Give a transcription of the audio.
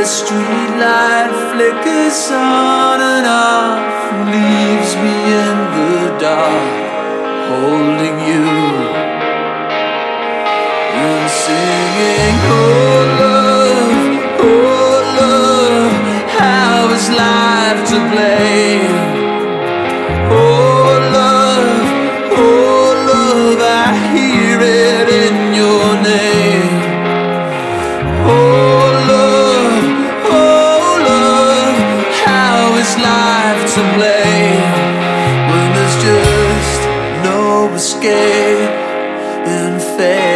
street light flickers on and off, leaves me in the dark, holding you and singing, oh love, how is life to blame? Oh love, I hear it in your name. Oh love, how is life to blame when there's just no escape in fate?